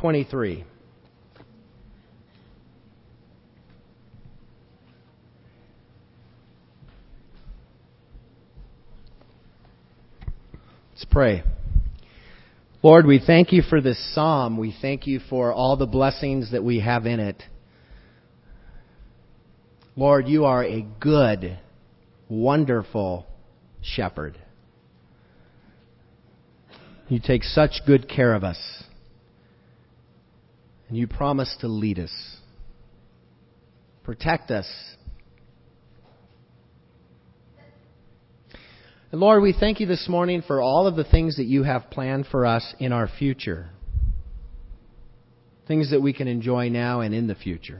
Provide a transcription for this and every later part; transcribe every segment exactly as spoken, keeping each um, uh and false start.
twenty-three. Let's pray. Lord, we thank you for this psalm. We thank you for all the blessings that we have in it. Lord, you are a good, wonderful shepherd. You take such good care of us. And you promise to lead us. Protect us. And Lord, we thank you this morning for all of the things that you have planned for us in our future. Things that we can enjoy now and in the future.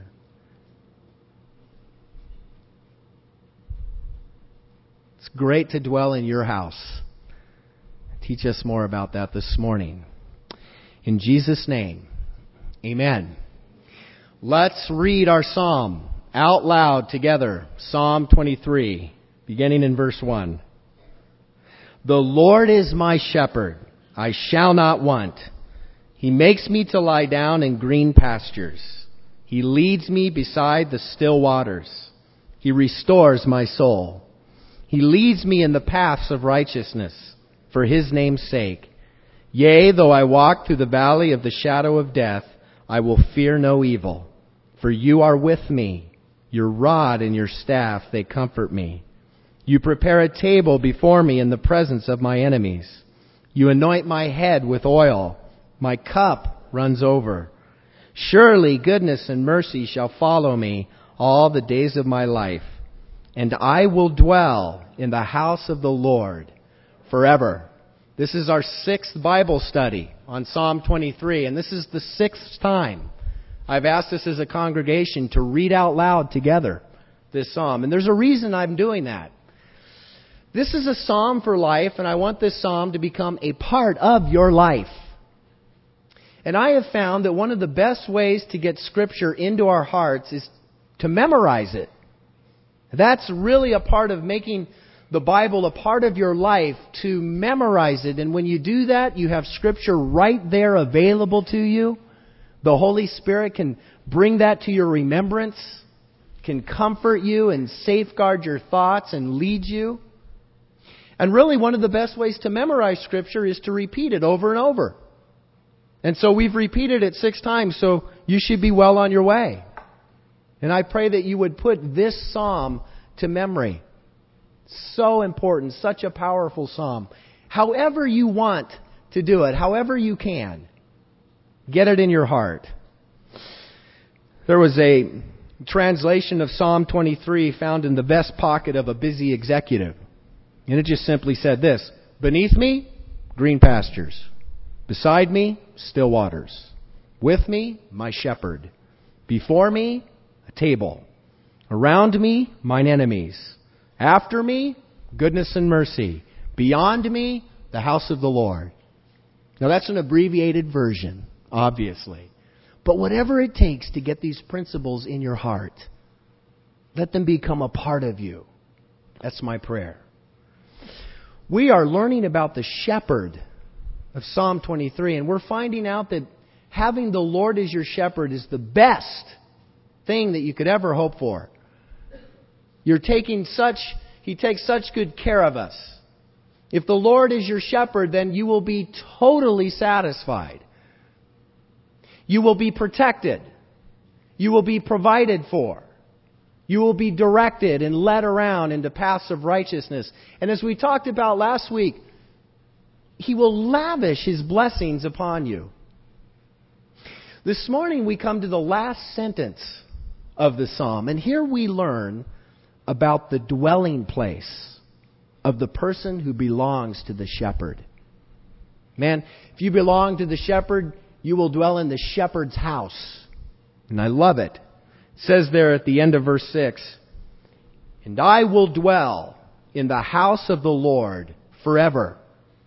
It's great to dwell in your house. Teach us more about that this morning. In Jesus' name, amen. Let's read our psalm out loud together. Psalm twenty-three, beginning in verse one. The Lord is my shepherd, I shall not want. He makes me to lie down in green pastures. He leads me beside the still waters. He restores my soul. He leads me in the paths of righteousness for his name's sake. Yea, though I walk through the valley of the shadow of death, I will fear no evil. For you are with me. Your rod and your staff, they comfort me. You prepare a table before me in the presence of my enemies. You anoint my head with oil. My cup runs over. Surely goodness and mercy shall follow me all the days of my life. And I will dwell in the house of the Lord forever. This is our sixth Bible study on Psalm twenty-three, and this is the sixth time I've asked us as a congregation to read out loud together this psalm. And there's a reason I'm doing that. This is a psalm for life, and I want this psalm to become a part of your life. And I have found that one of the best ways to get Scripture into our hearts is to memorize it. That's really a part of making the Bible a part of your life, to memorize it. And when you do that, you have Scripture right there available to you. The Holy Spirit can bring that to your remembrance, can comfort you and safeguard your thoughts and lead you. And really, one of the best ways to memorize Scripture is to repeat it over and over. And so we've repeated it six times, so you should be well on your way. And I pray that you would put this psalm to memory. So important, such a powerful psalm. However you want to do it, however you can, get it in your heart. There was a translation of Psalm twenty-three found in the vest pocket of a busy executive. And it just simply said this: beneath me, green pastures. Beside me, still waters. With me, my shepherd. Before me, a table. Around me, mine enemies. After me, goodness and mercy. Beyond me, the house of the Lord. Now that's an abbreviated version, obviously. But whatever it takes to get these principles in your heart, let them become a part of you. That's my prayer. We are learning about the shepherd of Psalm twenty-three, and we're finding out that having the Lord as your shepherd is the best thing that you could ever hope for. You're taking such, He takes such good care of us. If the Lord is your shepherd, then you will be totally satisfied. You will be protected. You will be provided for. You will be directed and led around into paths of righteousness. And as we talked about last week, He will lavish His blessings upon you. This morning we come to the last sentence of the psalm, and here we learn about the dwelling place of the person who belongs to the shepherd. Man, if you belong to the shepherd, you will dwell in the shepherd's house. And I love it. It says there at the end of verse six, and I will dwell in the house of the Lord forever.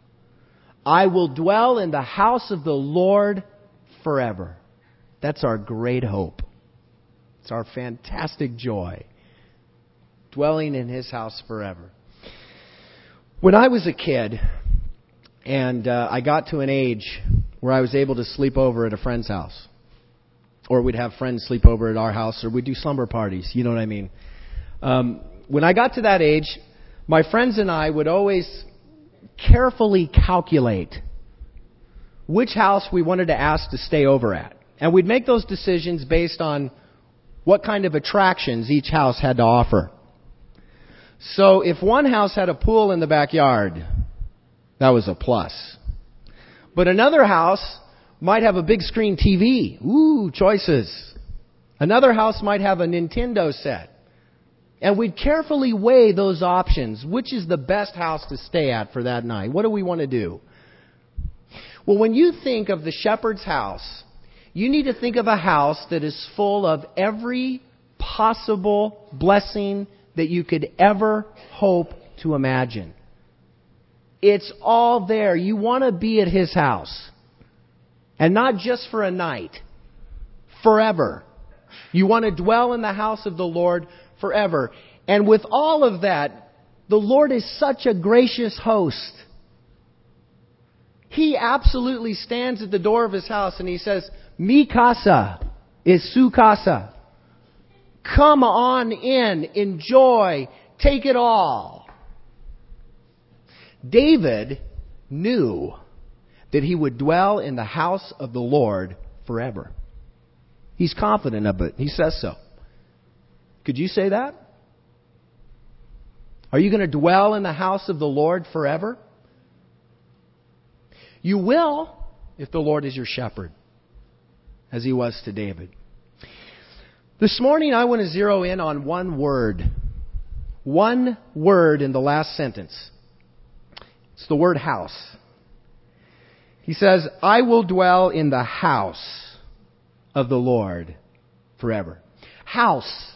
I will dwell in the house of the Lord forever. That's our great hope. It's our fantastic joy. Dwelling in His house forever. When I was a kid, and uh, I got to an age where I was able to sleep over at a friend's house. Or we'd have friends sleep over at our house, or we'd do slumber parties. You know what I mean? Um, when I got to that age, my friends and I would always carefully calculate which house we wanted to ask to stay over at. And we'd make those decisions based on what kind of attractions each house had to offer. So if one house had a pool in the backyard, that was a plus. But another house might have a big screen T V. Ooh, choices. Another house might have a Nintendo set. And we'd carefully weigh those options. Which is the best house to stay at for that night? What do we want to do? Well, when you think of the shepherd's house, you need to think of a house that is full of every possible blessing that you could ever hope to imagine. It's all there. You want to be at his house. And not just for a night. Forever. You want to dwell in the house of the Lord forever. And with all of that, the Lord is such a gracious host. He absolutely stands at the door of his house and he says, Mi casa is su casa. Come on in, enjoy, take it all. David knew that he would dwell in the house of the Lord forever. He's confident of it. He says so. Could you say that? Are you going to dwell in the house of the Lord forever? You will if the Lord is your shepherd, as he was to David. This morning I want to zero in on one word. One word in the last sentence. It's the word house. He says, I will dwell in the house of the Lord forever. House.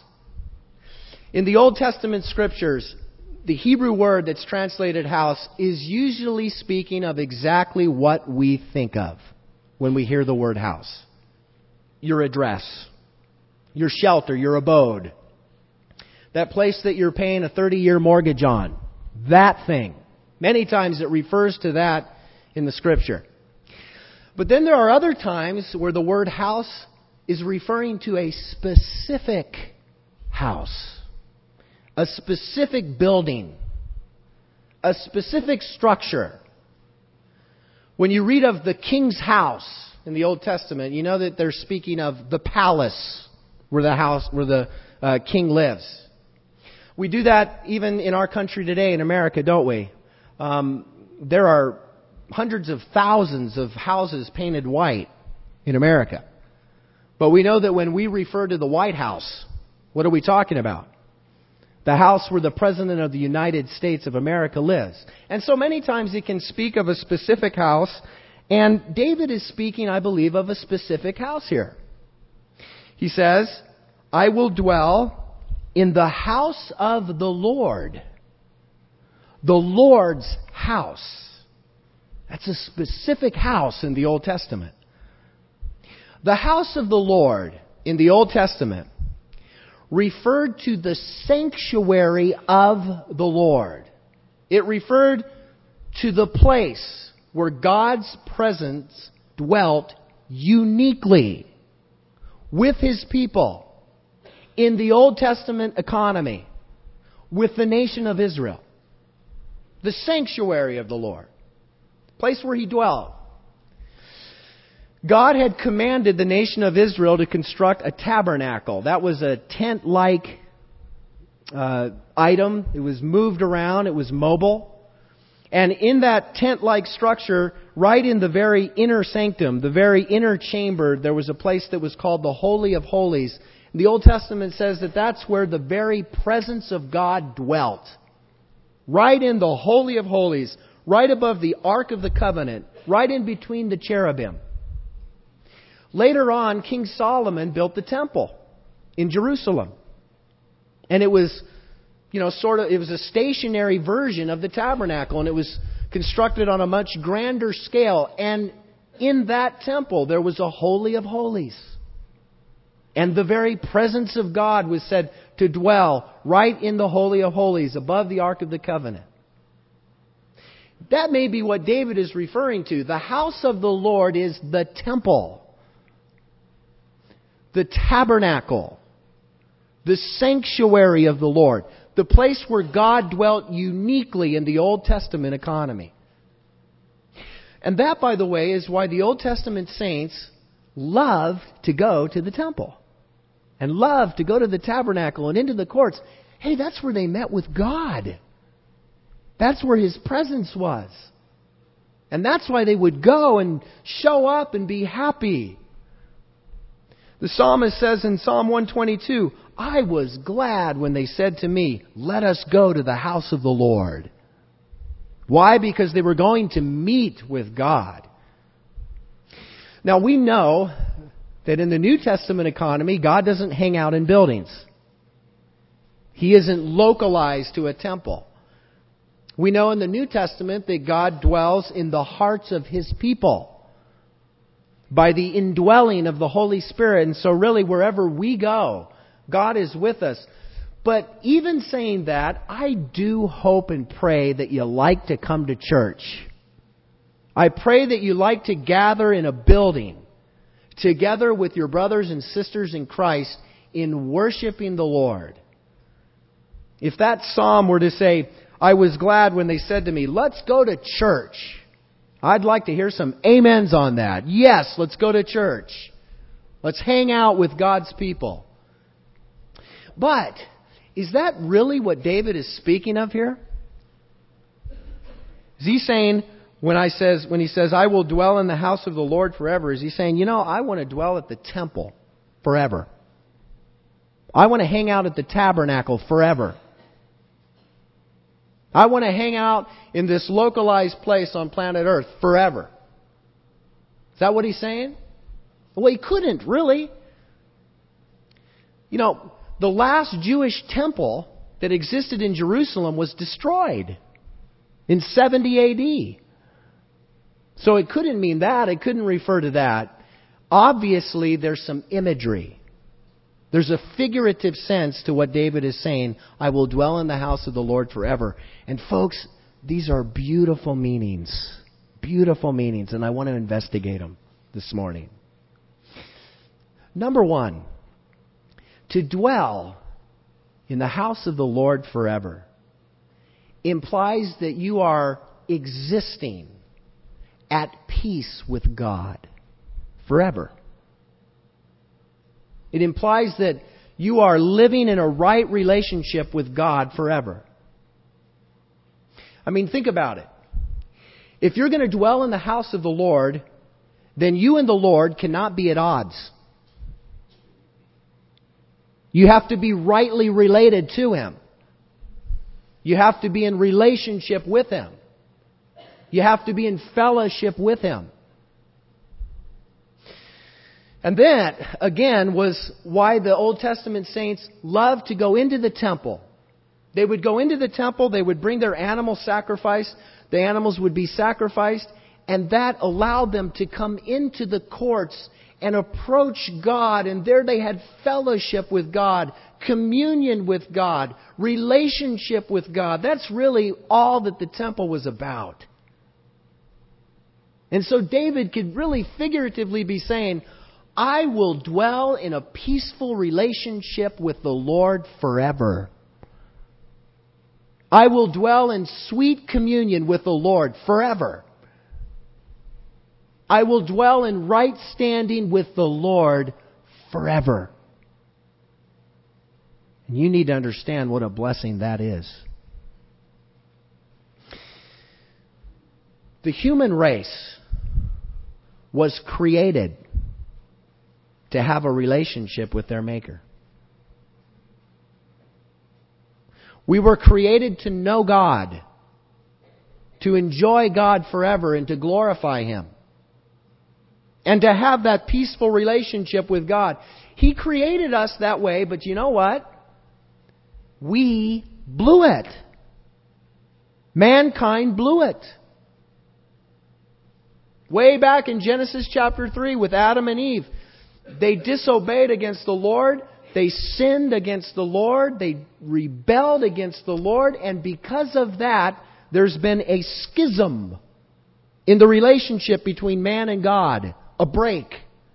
In the Old Testament scriptures, the Hebrew word that's translated house is usually speaking of exactly what we think of when we hear the word house. Your address, your shelter, your abode, that place that you're paying a thirty-year mortgage on, that thing. Many times it refers to that in the scripture. But then there are other times where the word house is referring to a specific house, a specific building, a specific structure. When you read of the king's house in the Old Testament, you know that they're speaking of the palace where the house, where the uh, king lives. We do that even in our country today in America, don't we? Um, there are hundreds of thousands of houses painted white in America. But we know that when we refer to the White House, what are we talking about? The house where the President of the United States of America lives. And so many times he can speak of a specific house, and David is speaking, I believe, of a specific house here. He says, I will dwell in the house of the Lord. The Lord's house. That's a specific house in the Old Testament. The house of the Lord in the Old Testament referred to the sanctuary of the Lord. It referred to the place where God's presence dwelt uniquely with His people in the Old Testament economy with the nation of Israel. The sanctuary of the Lord. Place where He dwelt. God had commanded the nation of Israel to construct a tabernacle. That was a tent-like uh, item. It was moved around. It was mobile. And in that tent-like structure, right in the very inner sanctum, the very inner chamber, there was a place that was called the Holy of Holies. The Old Testament says that that's where the very presence of God dwelt. Right in the Holy of Holies, right above the Ark of the Covenant, right in between the cherubim. Later on, King Solomon built the temple in Jerusalem. And it was, you know, sort of, it was a stationary version of the tabernacle, and it was constructed on a much grander scale. And in that temple, there was a Holy of Holies. And the very presence of God was said to dwell right in the Holy of Holies, above the Ark of the Covenant. that may be what David is referring to. The house of the Lord is the temple, the tabernacle, the sanctuary of the Lord, the place where God dwelt uniquely in the Old Testament economy. And that, by the way, is why the Old Testament saints loved to go to the temple and loved to go to the tabernacle and into the courts. Hey, that's where they met with God. That's where His presence was. And that's why they would go and show up and be happy. The psalmist says in Psalm one twenty-two, I was glad when they said to me, let us go to the house of the Lord. Why? Because they were going to meet with God. Now we know that in the New Testament economy, God doesn't hang out in buildings. He isn't localized to a temple. We know in the New Testament that God dwells in the hearts of His people by the indwelling of the Holy Spirit. And so really wherever we go, God is with us. But even saying that, I do hope and pray that you like to come to church. I pray that you like to gather in a building together with your brothers and sisters in Christ in worshiping the Lord. If that psalm were to say, I was glad when they said to me, let's go to church, I'd like to hear some amens on that. Yes, let's go to church. Let's hang out with God's people. But is that really what David is speaking of here? Is he saying, when I says when he says, I will dwell in the house of the Lord forever, is he saying, you know, I want to dwell at the temple forever. I want to hang out at the tabernacle forever. I want to hang out in this localized place on planet Earth forever. Is that what he's saying? Well, he couldn't, really. You know, the last Jewish temple that existed in Jerusalem was destroyed in seventy A D. So it couldn't mean that. It couldn't refer to that. Obviously, there's some imagery. There's a figurative sense to what David is saying, I will dwell in the house of the Lord forever. And folks, these are beautiful meanings. Beautiful meanings, and I want to investigate them this morning. Number one, to dwell in the house of the Lord forever implies that you are existing at peace with God forever. It implies that you are living in a right relationship with God forever. I mean, think about it. If you're going to dwell in the house of the Lord, then you and the Lord cannot be at odds. You have to be rightly related to Him. You have to be in relationship with Him. You have to be in fellowship with Him. And that, again, was why the Old Testament saints loved to go into the temple. They would go into the temple, they would bring their animal sacrifice, the animals would be sacrificed, and that allowed them to come into the courts and approach God, and there they had fellowship with God, communion with God, relationship with God. That's really all that the temple was about. And so David could really figuratively be saying, I will dwell in a peaceful relationship with the Lord forever. I will dwell in sweet communion with the Lord forever. I will dwell in right standing with the Lord forever. And you need to understand what a blessing that is. The human race was created to have a relationship with their Maker. We were created to know God, to enjoy God forever and to glorify Him, and to have that peaceful relationship with God. He created us that way, but you know what? We blew it. Mankind blew it. Way back in Genesis chapter three with Adam and Eve, they disobeyed against the Lord. They sinned against the Lord. They rebelled against the Lord. And because of that, there's been a schism in the relationship between man and God, a break.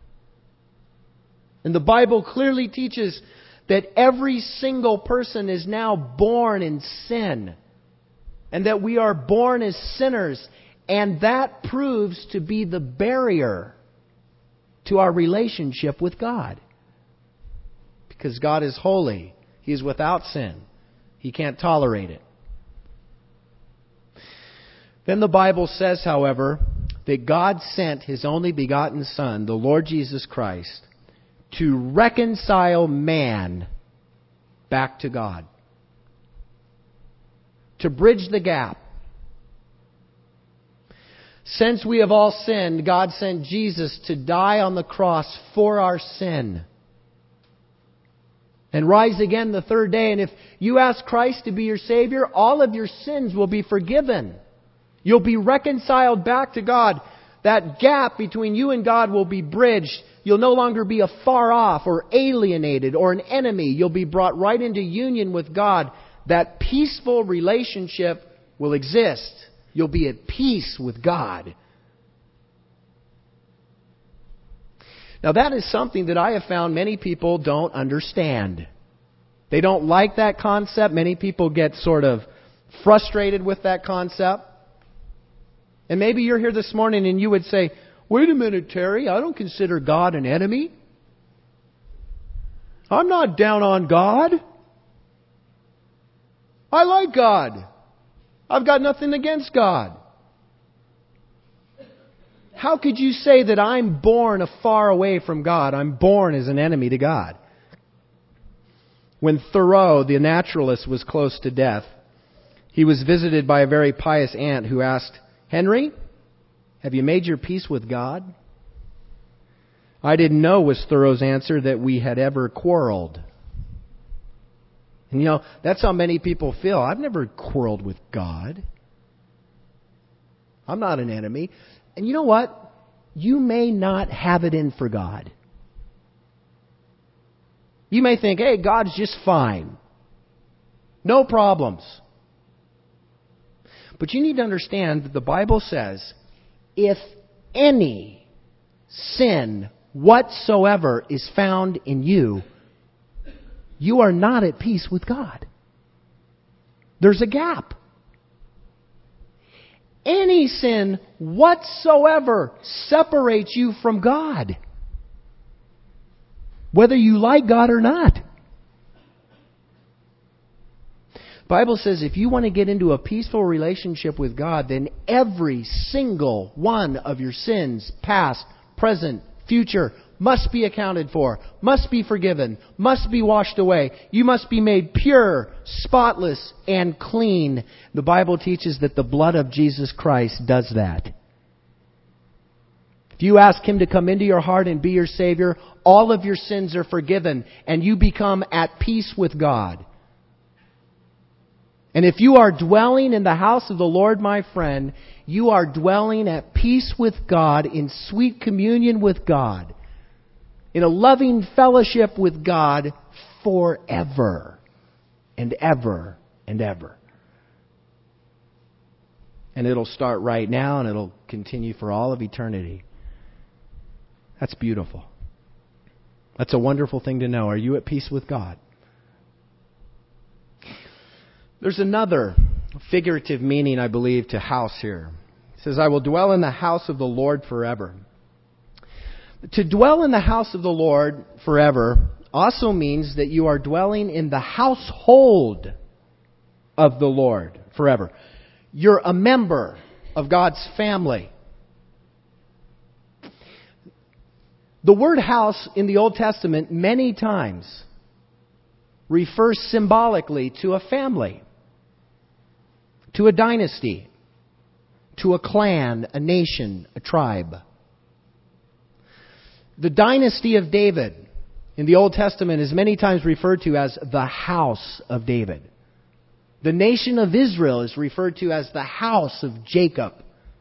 And the Bible clearly teaches that every single person is now born in sin, and that we are born as sinners, and that proves to be the barrier to our relationship with God. Because God is holy. He is without sin. He can't tolerate it. Then the Bible says, however, that God sent His only begotten Son, the Lord Jesus Christ, to reconcile man back to God. To bridge the gap. Since we have all sinned, God sent Jesus to die on the cross for our sin. And rise again the third day. And if you ask Christ to be your Savior, all of your sins will be forgiven. You'll be reconciled back to God. That gap between you and God will be bridged. You'll no longer be afar off or alienated or an enemy. You'll be brought right into union with God. That peaceful relationship will exist. You'll be at peace with God. Now that is something that I have found many people don't understand. They don't like that concept. Many people get sort of frustrated with that concept. And maybe you're here this morning and you would say, wait a minute, Terry, I don't consider God an enemy. I'm not down on God. I like God. I've got nothing against God. How could you say that I'm born far away from God? I'm born as an enemy to God. When Thoreau, the naturalist, was close to death, he was visited by a very pious aunt who asked, Henry, have you made your peace with God? I didn't know, was Thoreau's answer, that we had ever quarreled. And you know, that's how many people feel. I've never quarreled with God. I'm not an enemy. And you know what? You may not have it in for God. You may think, hey, God's just fine. No problems. But you need to understand that the Bible says, if any sin whatsoever is found in you, you are not at peace with God. There's a gap. Any sin whatsoever separates you from God, whether you like God or not. The Bible says if you want to get into a peaceful relationship with God, then every single one of your sins, past, present, future, must be accounted for, must be forgiven, must be washed away. You must be made pure, spotless, and clean. The Bible teaches that the blood of Jesus Christ does that. If you ask Him to come into your heart and be your Savior, all of your sins are forgiven, and you become at peace with God. And if you are dwelling in the house of the Lord, my friend, you are dwelling at peace with God, in sweet communion with God, in a loving fellowship with God forever and ever and ever. And it'll start right now and it'll continue for all of eternity. That's beautiful. That's a wonderful thing to know. Are you at peace with God? There's another figurative meaning, I believe, to house here. It says, I will dwell in the house of the Lord forever. To dwell in the house of the Lord forever also means that you are dwelling in the household of the Lord forever. You're a member of God's family. The word house in the Old Testament many times refers symbolically to a family, to a dynasty, to a clan, a nation, a tribe. The dynasty of David in the Old Testament is many times referred to as the house of David. The nation of Israel is referred to as the house of Jacob.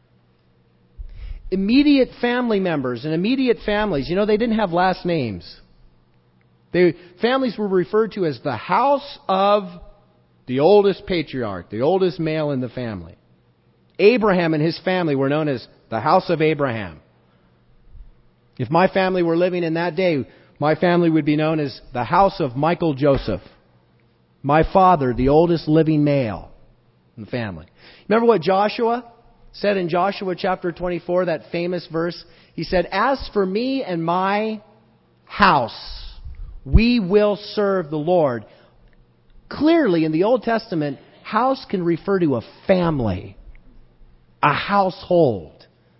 Immediate family members and immediate families, you know, they didn't have last names. They, families were referred to as the house of the oldest patriarch, the oldest male in the family. Abraham and his family were known as the house of Abraham. If my family were living in that day, my family would be known as the house of Michael Joseph. My father, the oldest living male in the family. Remember what Joshua said in Joshua chapter twenty-four, that famous verse? He said, "As for me and my house, we will serve the Lord." Clearly, in the Old Testament, house can refer to a family, a household.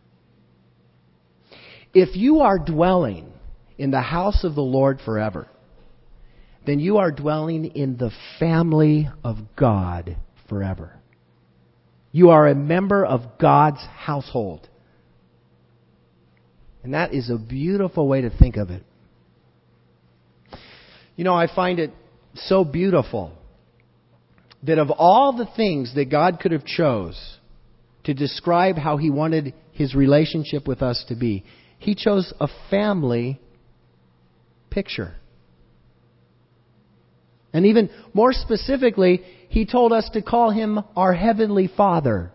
If you are dwelling in the house of the Lord forever, then you are dwelling in the family of God forever. You are a member of God's household. And that is a beautiful way to think of it. You know, I find it so beautiful that of all the things that God could have chose to describe how He wanted His relationship with us to be, He chose a family picture. And even more specifically, He told us to call Him our Heavenly Father.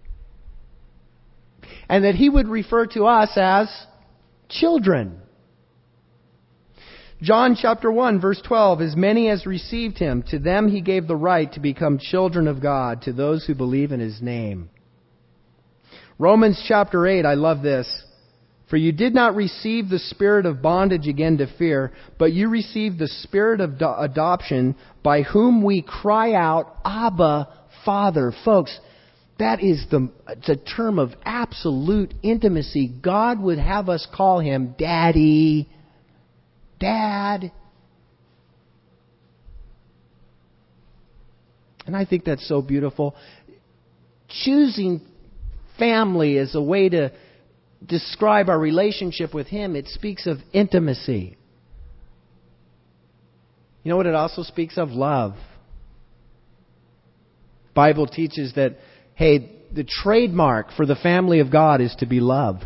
And that He would refer to us as children. John chapter one verse twelve, "As many as received Him, to them He gave the right to become children of God, to those who believe in His name." Romans chapter eight, I love this. "For you did not receive the spirit of bondage again to fear, but you received the spirit of do- adoption, by whom we cry out, Abba, Father." Folks, that is the it's a term of absolute intimacy. God would have us call Him Daddy, Dad. And I think that's so beautiful. Choosing family as a way to describe our relationship with Him, it speaks of intimacy. You know what it also speaks of? Love. The Bible teaches that, hey, the trademark for the family of God is to be love.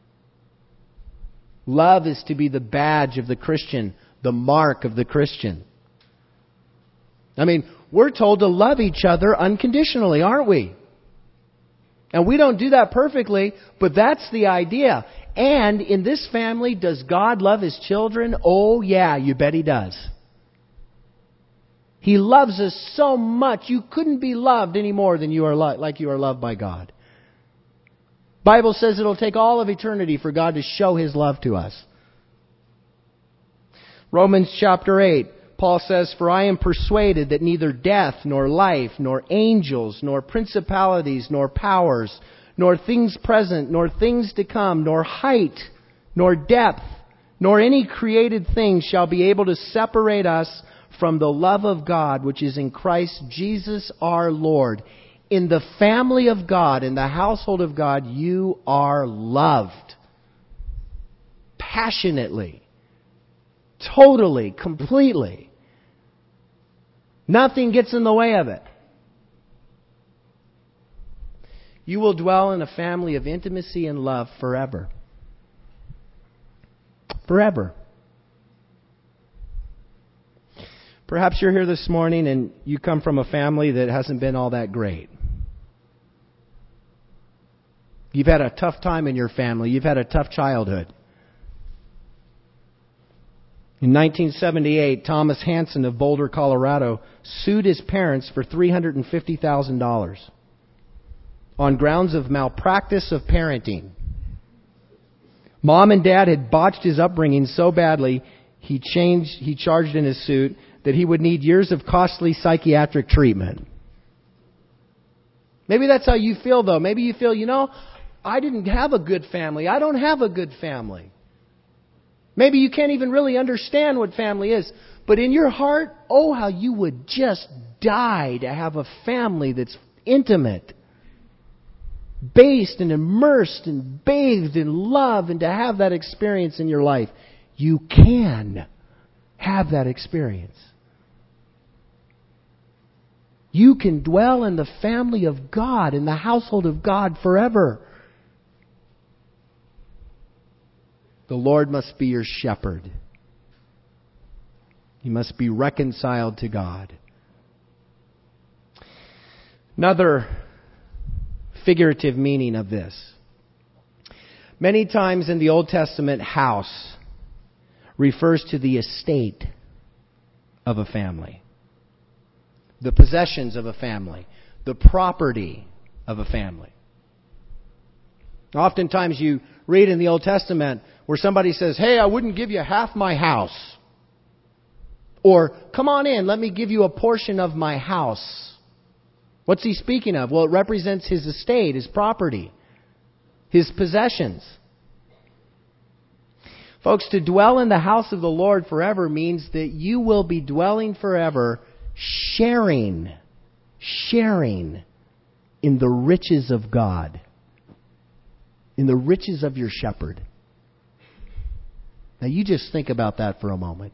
Love is to be the badge of the Christian, the mark of the Christian. I mean, we're told to love each other unconditionally, aren't we? And we don't do that perfectly, but that's the idea. And in this family, does God love His children? Oh yeah, you bet He does. He loves us so much, you couldn't be loved any more than you are lo- like you are loved by God. Bible says it'll take all of eternity for God to show His love to us. Romans chapter eight, Paul says, "For I am persuaded that neither death, nor life, nor angels, nor principalities, nor powers, nor things present, nor things to come, nor height, nor depth, nor any created thing shall be able to separate us from the love of God, which is in Christ Jesus our Lord." In the family of God, in the household of God, you are loved. Passionately. Totally. Completely. Nothing gets in the way of it. You will dwell in a family of intimacy and love forever. Forever. Perhaps you're here this morning and you come from a family that hasn't been all that great. You've had a tough time in your family. You've had a tough childhood. In nineteen seventy-eight, Thomas Hansen of Boulder, Colorado, sued his parents for three hundred fifty thousand dollars on grounds of malpractice of parenting. Mom and Dad had botched his upbringing so badly, he changed, he charged in his suit that he would need years of costly psychiatric treatment. Maybe that's how you feel, though. Maybe you feel, you know, I didn't have a good family. I don't have a good family. Maybe you can't even really understand what family is. But in your heart, oh, how you would just die to have a family that's intimate, based and immersed and bathed in love, and to have that experience in your life. You can have that experience. You can dwell in the family of God, in the household of God forever. The Lord must be your shepherd. You must be reconciled to God. Another figurative meaning of this. Many times in the Old Testament, house refers to the estate of a family, the possessions of a family, the property of a family. Oftentimes you read in the Old Testament where somebody says, hey, I wouldn't give you half my house. Or, come on in, let me give you a portion of my house. What's he speaking of? Well, it represents his estate, his property, his possessions. Folks, to dwell in the house of the Lord forever means that you will be dwelling forever, sharing, sharing in the riches of God, in the riches of your shepherd. Now you just think about that for a moment.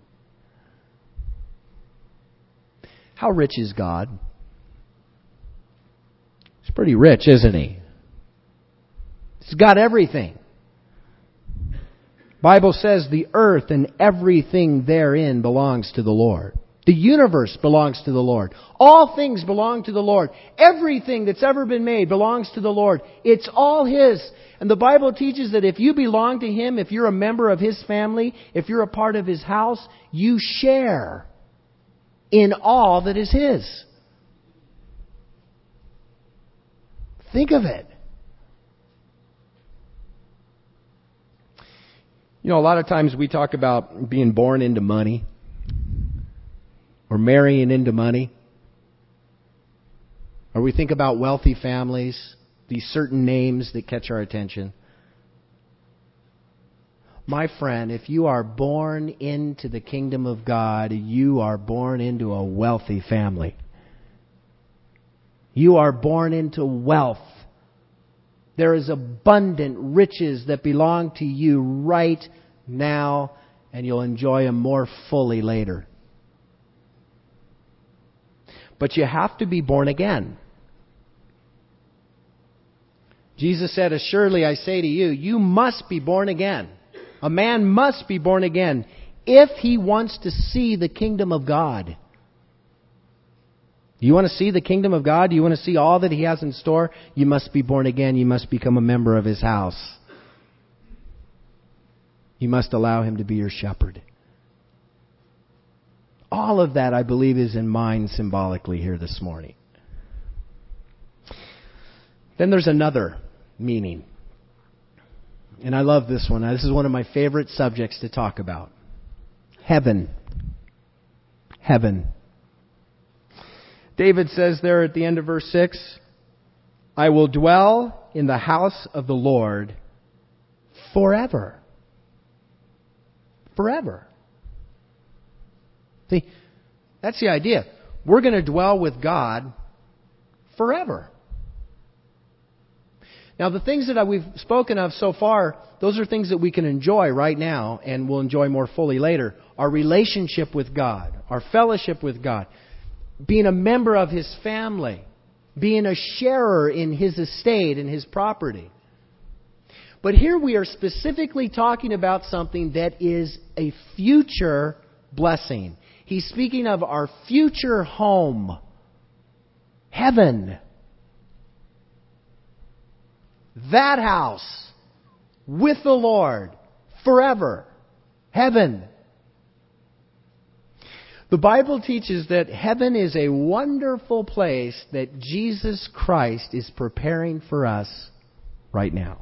How rich is God? He's pretty rich, isn't He? He's got everything. Bible says the earth and everything therein belongs to the Lord. The universe belongs to the Lord. All things belong to the Lord. Everything that's ever been made belongs to the Lord. It's all His. And the Bible teaches that if you belong to Him, if you're a member of His family, if you're a part of His house, you share in all that is His. Think of it. You know, a lot of times we talk about being born into money or marrying into money. Or we think about wealthy families, these certain names that catch our attention. My friend, if you are born into the kingdom of God, you are born into a wealthy family. You are born into wealth. There is abundant riches that belong to you right now, and you'll enjoy them more fully later. But you have to be born again. Jesus said, "Assuredly I say to you, you must be born again." A man must be born again if he wants to see the kingdom of God. You want to see the kingdom of God? You want to see all that He has in store? You must be born again. You must become a member of His house. You must allow Him to be your shepherd. All of that, I believe, is in mind symbolically here this morning. Then there's another meaning. And I love this one. This is one of my favorite subjects to talk about. Heaven. Heaven. David says there at the end of verse six, I will dwell in the house of the Lord forever. Forever. See, that's the idea. We're going to dwell with God forever. Now, the things that we've spoken of so far, those are things that we can enjoy right now and we'll enjoy more fully later. Our relationship with God, our fellowship with God, being a member of His family, being a sharer in His estate and His property. But here we are specifically talking about something that is a future blessing. He's speaking of our future home, heaven. That house with the Lord forever. Heaven. The Bible teaches that heaven is a wonderful place that Jesus Christ is preparing for us right now.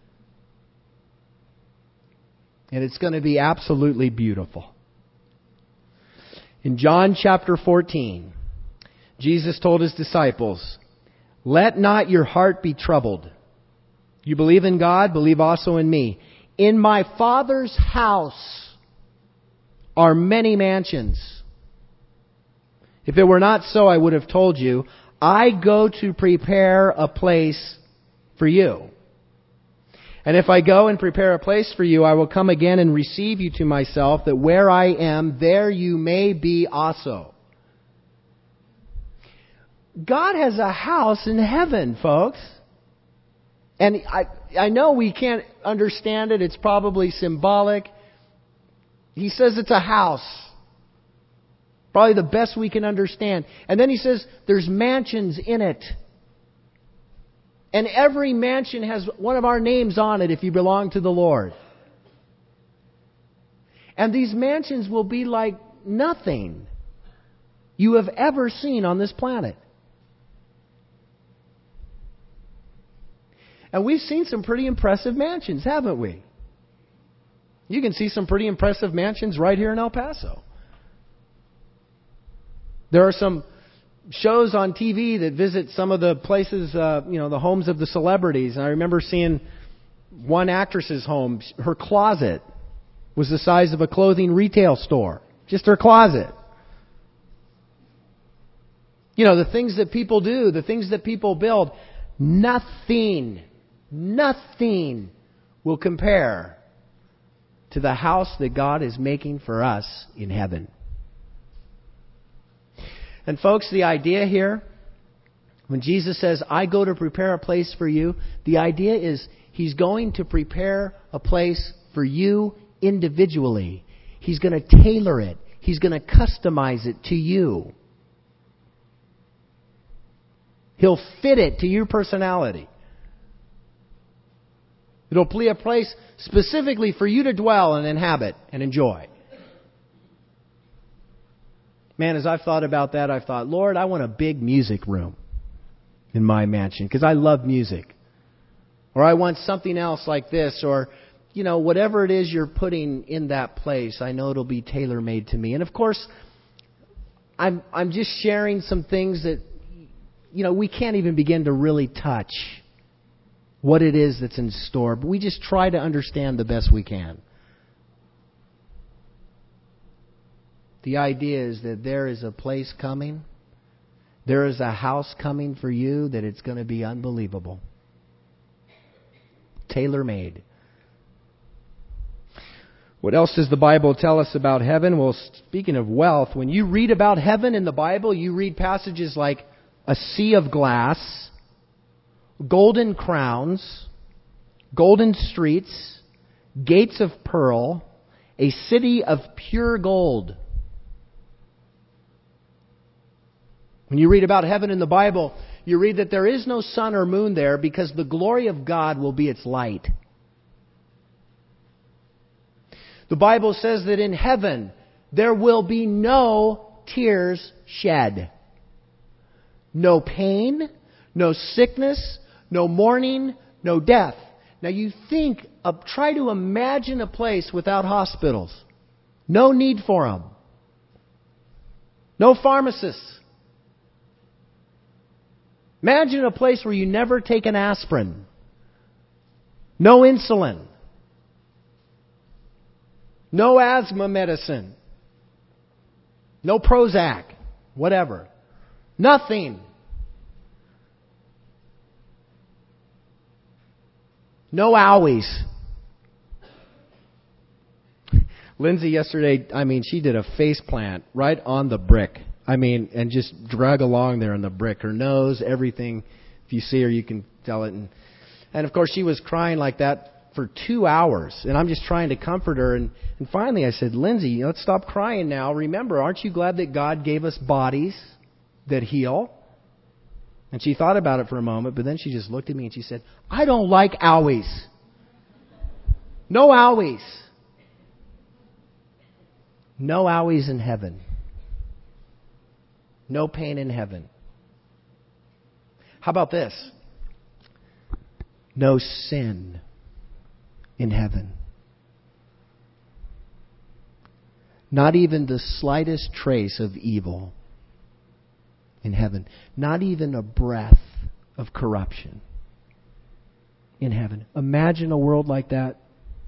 And it's going to be absolutely beautiful. In John chapter fourteen, Jesus told His disciples, "Let not your heart be troubled. You believe in God, believe also in me. In my Father's house are many mansions. If it were not so, I would have told you, I go to prepare a place for you. And if I go and prepare a place for you, I will come again and receive you to myself, that where I am, there you may be also." God has a house in heaven, folks. And I, I know we can't understand it. It's probably symbolic. He says it's a house. Probably the best we can understand. And then He says there's mansions in it. And every mansion has one of our names on it if you belong to the Lord. And these mansions will be like nothing you have ever seen on this planet. And we've seen some pretty impressive mansions, haven't we? You can see some pretty impressive mansions right here in El Paso. There are some shows on T V that visit some of the places, uh, you know, the homes of the celebrities. And I remember seeing one actress's home. Her closet was the size of a clothing retail store. Just her closet. You know, the things that people do, the things that people build, nothing, nothing will compare to the house that God is making for us in heaven. And folks, the idea here, when Jesus says, I go to prepare a place for you, the idea is He's going to prepare a place for you individually. He's going to tailor it. He's going to customize it to you. He'll fit it to your personality. It'll be a place specifically for you to dwell and inhabit and enjoy. Man, as I've thought about that, I've thought, Lord, I want a big music room in my mansion because I love music. Or I want something else like this, or, you know, whatever it is you're putting in that place, I know it'll be tailor-made to me. And of course, I'm I'm just sharing some things that, you know, we can't even begin to really touch what it is that's in store. But we just try to understand the best we can. The idea is that there is a place coming. There is a house coming for you that it's going to be unbelievable. Tailor-made. What else does the Bible tell us about heaven? Well, speaking of wealth, when you read about heaven in the Bible, you read passages like a sea of glass, golden crowns, golden streets, gates of pearl, a city of pure gold. When you read about heaven in the Bible, you read that there is no sun or moon there because the glory of God will be its light. The Bible says that in heaven there will be no tears shed. No pain, no sickness, no mourning, no death. Now you think, of, try to imagine a place without hospitals. No need for them. No pharmacists. Imagine a place where you never take an aspirin. No insulin. No asthma medicine. No Prozac. Whatever. Nothing. No owies. Lindsay yesterday, I mean, she did a face plant right on the brick. I mean, and just drug along there on the brick. Her nose, everything. If you see her, you can tell it. And, and of course, she was crying like that for two hours. And I'm just trying to comfort her. And, and finally I said, Lindsay, let's stop crying now. Remember, aren't you glad that God gave us bodies that heal? And she thought about it for a moment, but then she just looked at me and she said, I don't like owies. No owies. No owies in heaven. No pain in heaven. How about this? No sin in heaven. Not even the slightest trace of evil in heaven. Not even a breath of corruption in heaven. Imagine a world like that.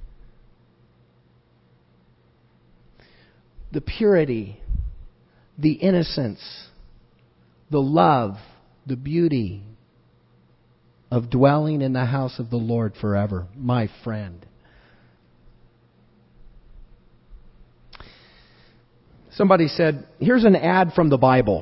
The purity, the innocence, the love, the beauty of dwelling in the house of the Lord forever, my friend. Somebody said, here's an ad from the Bible.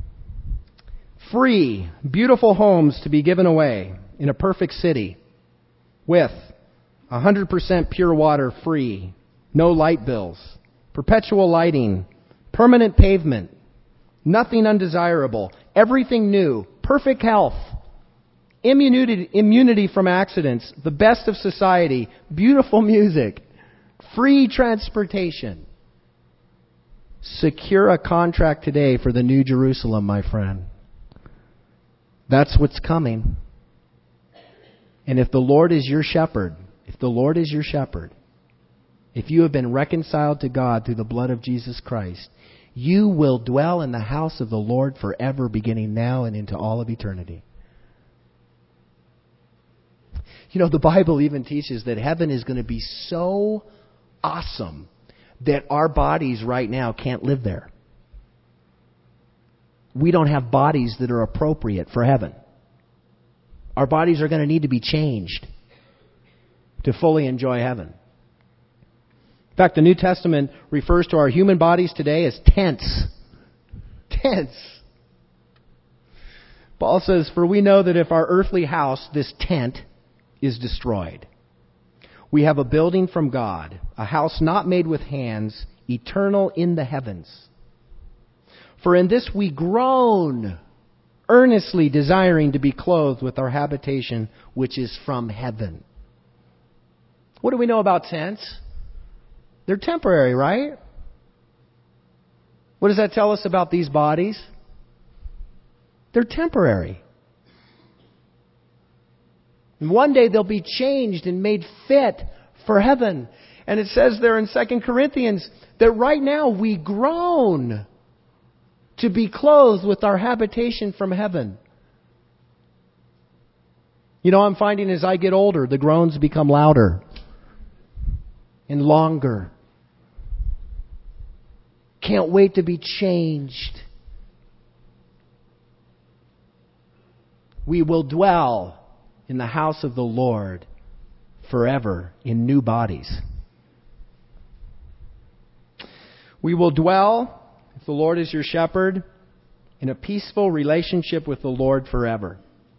Free, beautiful homes to be given away in a perfect city with one hundred percent pure water free, no light bills, perpetual lighting, permanent pavement, nothing undesirable, everything new, perfect health, immunity, immunity from accidents, the best of society, beautiful music, free transportation. Secure a contract today for the New Jerusalem, my friend. That's what's coming. And if the Lord is your shepherd, if the Lord is your shepherd, if you have been reconciled to God through the blood of Jesus Christ, you will dwell in the house of the Lord forever, beginning now and into all of eternity. You know, the Bible even teaches that heaven is going to be so awesome that our bodies right now can't live there. We don't have bodies that are appropriate for heaven. Our bodies are going to need to be changed to fully enjoy heaven. In fact, the New Testament refers to our human bodies today as tents. Tents. Paul says, "For we know that if our earthly house, this tent, is destroyed, we have a building from God, a house not made with hands, eternal in the heavens. For in this we groan, earnestly desiring to be clothed with our habitation, which is from heaven." What do we know about tents? They're temporary, right? What does that tell us about these bodies? They're temporary. And one day they'll be changed and made fit for heaven. And it says there in Second Corinthians that right now we groan to be clothed with our habitation from heaven. You know, I'm finding as I get older, the groans become louder and longer. Can't wait to be changed. We will dwell in the house of the Lord forever in new bodies. We will dwell, if the Lord is your shepherd, in a peaceful relationship with the Lord forever.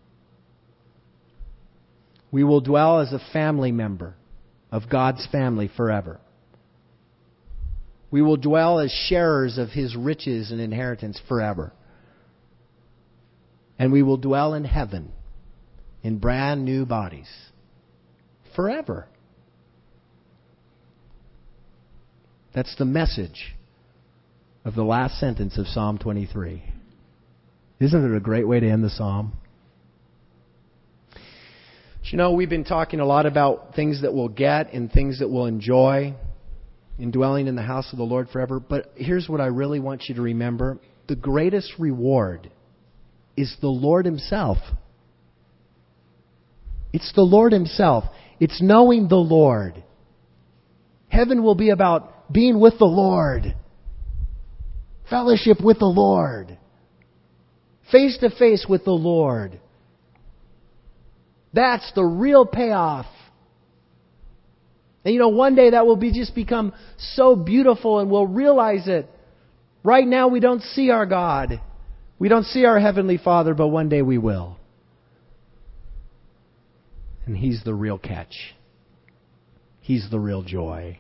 We will dwell as a family member of God's family forever. We will dwell as sharers of His riches and inheritance forever. And we will dwell in heaven in brand new bodies forever. That's the message of the last sentence of Psalm twenty-three. Isn't it a great way to end the psalm? But you know, we've been talking a lot about things that we'll get and things that we'll enjoy in dwelling in the house of the Lord forever. But here's what I really want you to remember. The greatest reward is the Lord Himself. It's the Lord Himself. It's knowing the Lord. Heaven will be about being with the Lord. Fellowship with the Lord. Face to face with the Lord. That's the real payoff. And you know, one day that will be just become so beautiful and we'll realize it. Right now we don't see our God. We don't see our Heavenly Father, but one day we will. And He's the real catch. He's the real joy.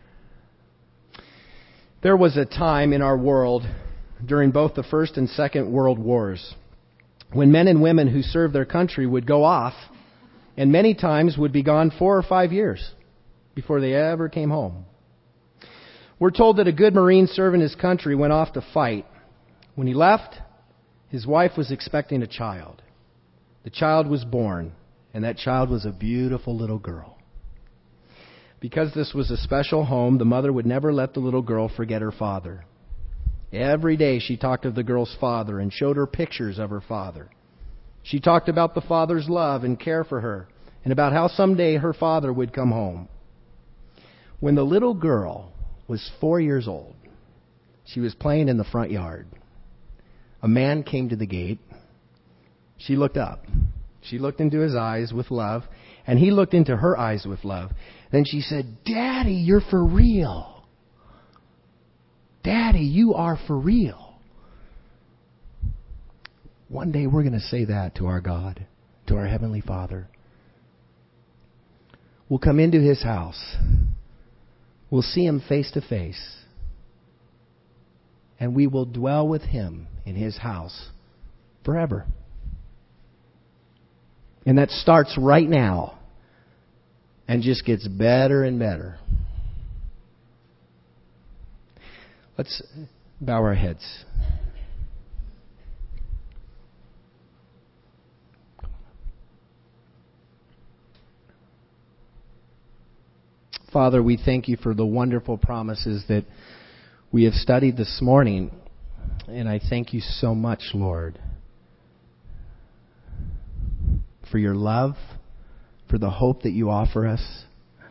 There was a time in our world during both the First and Second World Wars when men and women who served their country would go off and many times would be gone four or five years before they ever came home. We're told that a good Marine serving his country went off to fight. When he left, his wife was expecting a child. The child was born, and that child was a beautiful little girl. Because this was a special home, the mother would never let the little girl forget her father. Every day she talked of the girl's father and showed her pictures of her father. She talked about the father's love and care for her, and about how someday her father would come home. When the little girl was four years old, she was playing in the front yard. A man came to the gate. She looked up. She looked into his eyes with love, and he looked into her eyes with love. Then she said, "Daddy, you're for real. Daddy, you are for real." One day we're going to say that to our God, to our Heavenly Father. We'll come into His house. We'll see Him face to face. And we will dwell with Him in His house forever. And that starts right now and just gets better and better. Let's bow our heads. Father, we thank you for the wonderful promises that we have studied this morning. And I thank you so much, Lord, for your love, for the hope that you offer us.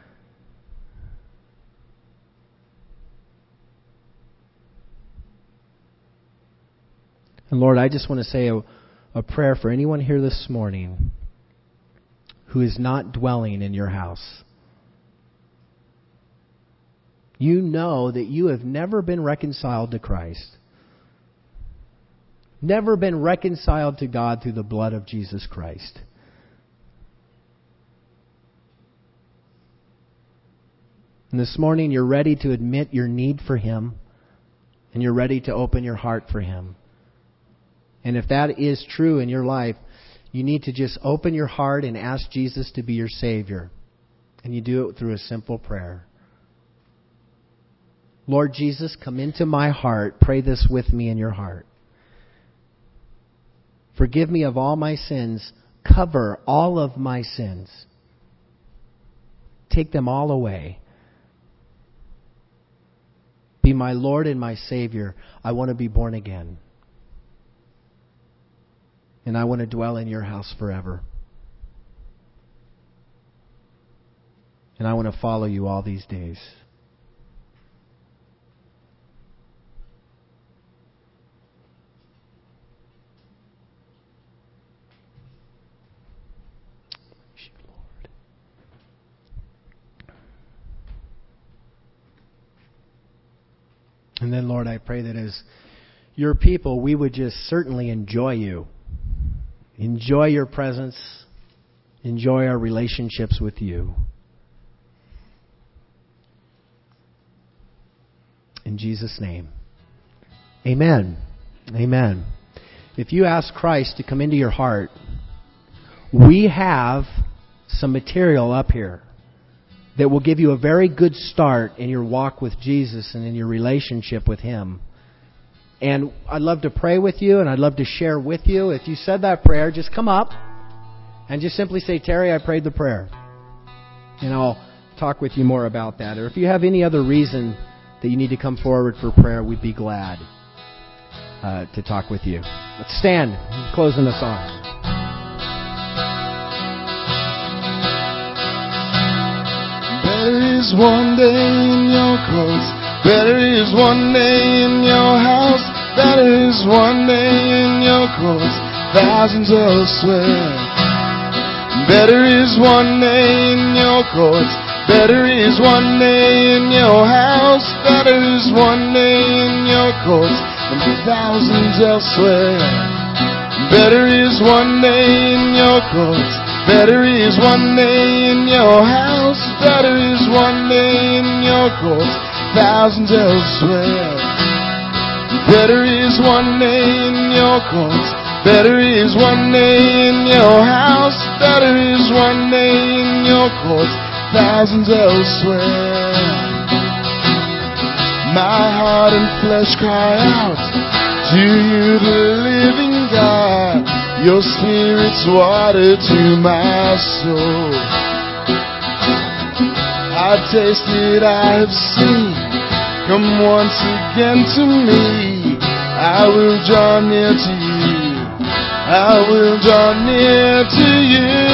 And Lord, I just want to say a, a prayer for anyone here this morning who is not dwelling in your house. You know that you have never been reconciled to Christ. Never been reconciled to God through the blood of Jesus Christ. And this morning you're ready to admit your need for Him. And you're ready to open your heart for Him. And if that is true in your life, you need to just open your heart and ask Jesus to be your Savior. And you do it through a simple prayer. Lord Jesus, come into my heart. Pray this with me in your heart. Forgive me of all my sins. Cover all of my sins. Take them all away. Be my Lord and my Savior. I want to be born again. And I want to dwell in your house forever. And I want to follow you all these days. And then, Lord, I pray that as your people, we would just certainly enjoy you. Enjoy your presence. Enjoy our relationships with you. In Jesus' name. Amen. Amen. If you ask Christ to come into your heart, we have some material up here that will give you a very good start in your walk with Jesus and in your relationship with Him. And I'd love to pray with you, and I'd love to share with you. If you said that prayer, just come up and just simply say, Terry, I prayed the prayer. And I'll talk with you more about that. Or if you have any other reason that you need to come forward for prayer, we'd be glad uh, to talk with you. Let's stand. I'm closing the song. Better is one day in your courts. Better is one day in your house. Better is one day in your courts. Thousands elsewhere. Better is one day in your courts. Better is one day in your house. Better is one day in your courts than thousands elsewhere. Better is one day in your courts. Better is one day in your house. Better is one day in your courts, thousands elsewhere. Better is one day in your courts. Better is one day in your house. Better is one day in your courts, thousands elsewhere. My heart and flesh cry out to you, the living God. Your Spirit's water to my soul. I've tasted, I have seen. Come once again to me. I will draw near to you. I will draw near to you.